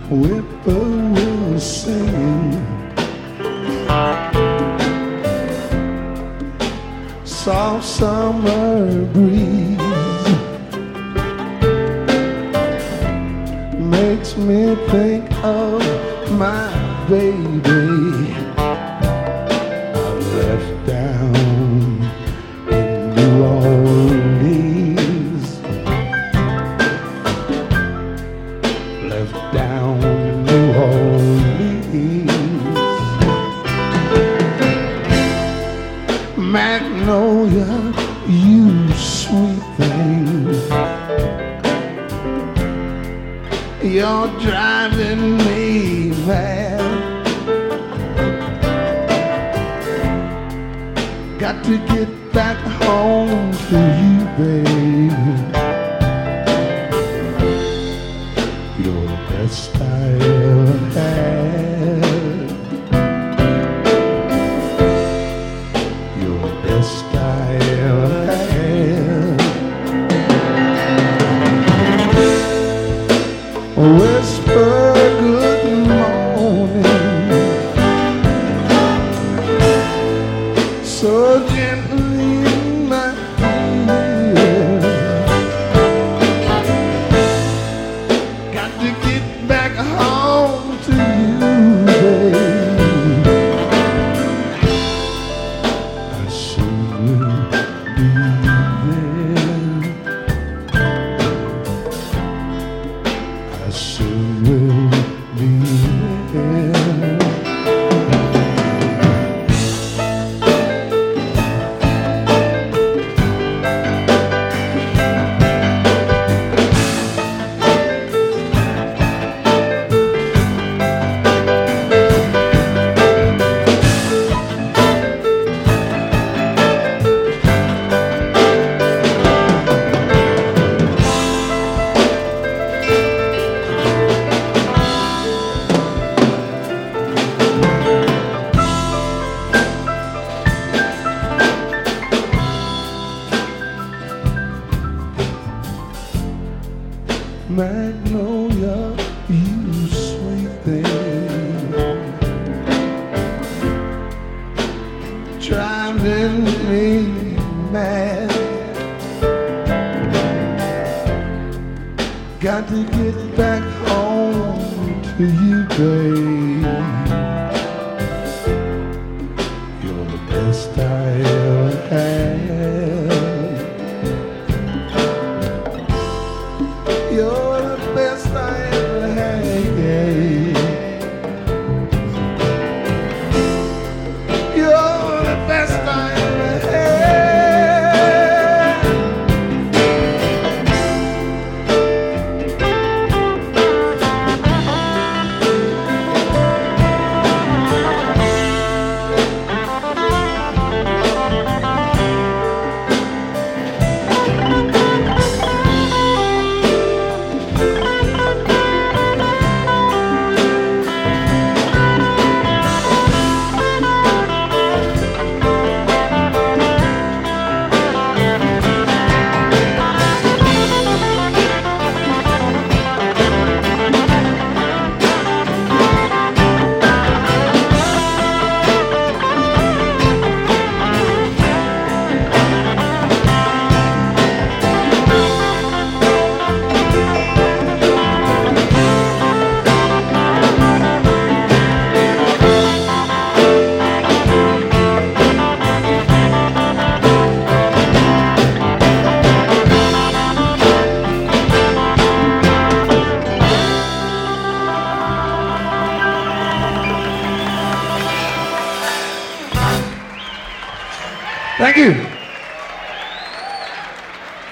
whippoorwill singing, soft summer breeze makes me think of my baby I left down in New Orleans, left down in New Orleans. Magnolia, you sweet thing, you're driving me mad. Got to get back home to you, baby. You're the best I ever had. You're the best I ever had. Whisper good morning so gently in my ear. Got to get back home to you, babe. I soon will be there. I soon will be there. Magnolia, you sweet thing, driving me mad. Got to get back home to you, babe.